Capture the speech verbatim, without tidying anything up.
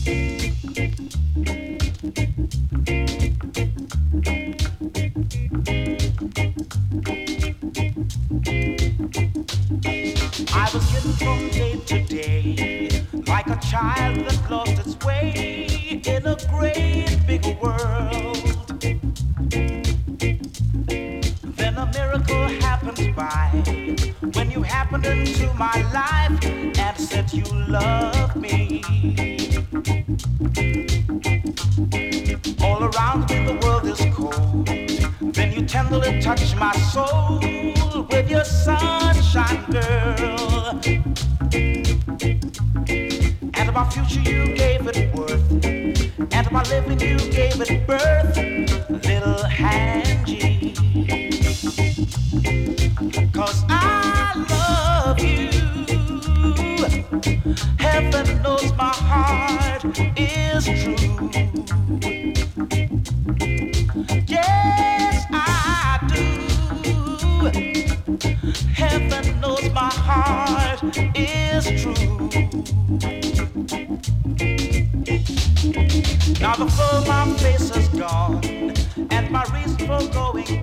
I was getting from day to day, like a child that lost its way in a great big world. Then a miracle happens by when you happened into my life and said you love me. All around me the world is cold. Then you tenderly touch my soul with your sunshine, girl. And to my future you gave it worth, and to my living you gave it birth, little Angie. 'Cause I love you. Heaven knows my heart is true. Yes, I do. Heaven knows my heart is true. Now the fur on my face is gone, and my reason for going